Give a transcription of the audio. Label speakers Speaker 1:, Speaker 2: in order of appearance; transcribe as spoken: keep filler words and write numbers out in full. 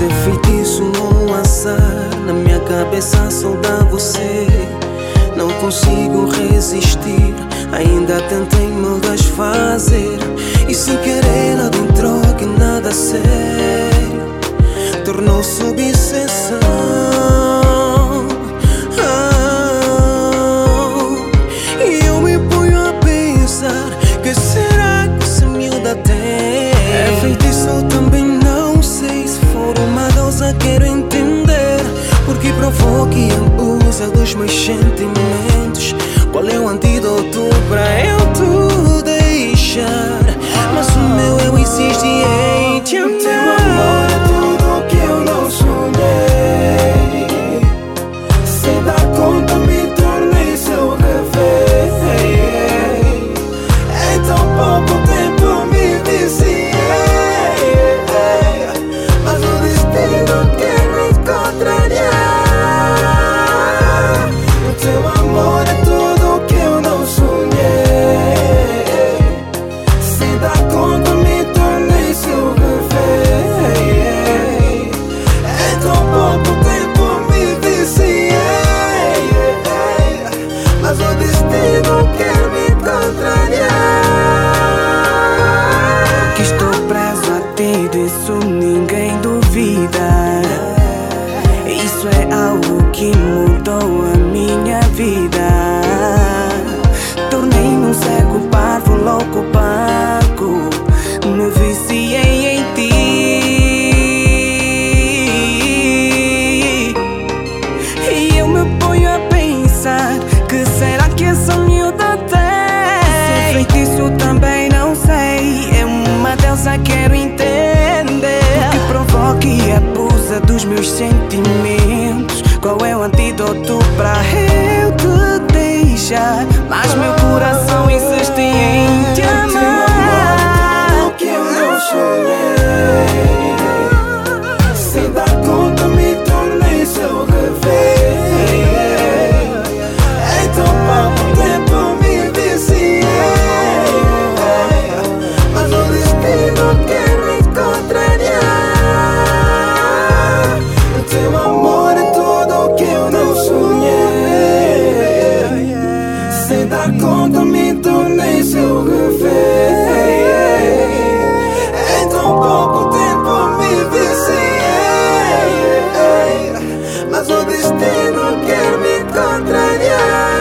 Speaker 1: Isso é feitiço ou azar, na minha cabeça só dá você. Não consigo resistir, ainda tentei me desfazer. E sem querer nada entrou que nada sério tornou-se obsessão. oh. E eu me ponho a pensar, que será que essa miúda tem? É feitiço ou também não sei. Se for uma deusa quero entender, porque provoca e abusa dos meus sentimentos. Qual é o antídoto pra eu te deixar? Mas o meu eu insisto em te amar.
Speaker 2: Teu amor é tudo que eu não sonhei. Sem dar conta me tornei seu refém. Em tão pouco tempo me viciei, mas o destino quer me contrariar. O teu amor é tudo que eu não sonhei. Sem dar conta me tornei seu refém. Em tão pouco tempo me viciei, mas o destino quer me contrariar.
Speaker 1: Que estou preso a ti, disso ninguém duvida. Isso é algo que mudou a minha vida. Tornei-me um cego, parvo, louco, pago. Me viciei em ti. E eu me ponho a pensar, que será que essa miúda tem? Se é feitiço também não sei. É uma deusa, quero entender, porque provoca e abusa dos meus sentimentos. Qual é o antídoto pra eu te deixar? Mas meu coração insiste em te amar.
Speaker 2: O que eu não sonhei. Sem dar conta me tornei seu refém. Em tão pouco tempo me viciei, mas o destino quer me contrariar. O teu amor é tudo que eu não sonhei. Sem dar conta me tornei seu refém. Em tão pouco tempo me viciei, mas o destino quer me contrariar.